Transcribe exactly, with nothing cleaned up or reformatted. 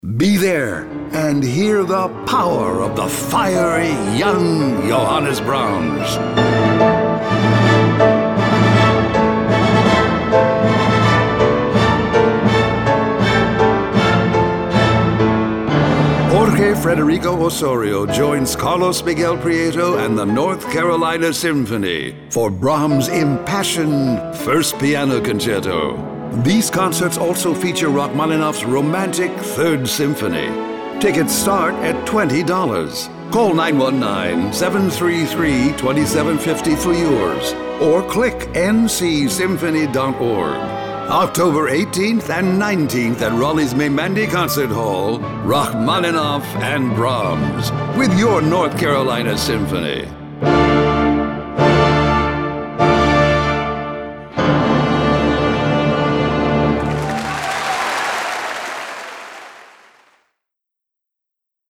Be there and hear the power of the fiery young Johannes Brahms. Jorge Federico Osorio joins Carlos Miguel Prieto and the North Carolina Symphony for Brahms' impassioned First Piano Concerto. These concerts also feature Rachmaninoff's romantic Third Symphony. Tickets start at twenty dollars. Call nine one nine, seven three three, two seven five zero for yours or click n c symphony dot org. October eighteenth and nineteenth at Raleigh's Meimandi Concert Hall, Rachmaninoff and Brahms with your North Carolina Symphony.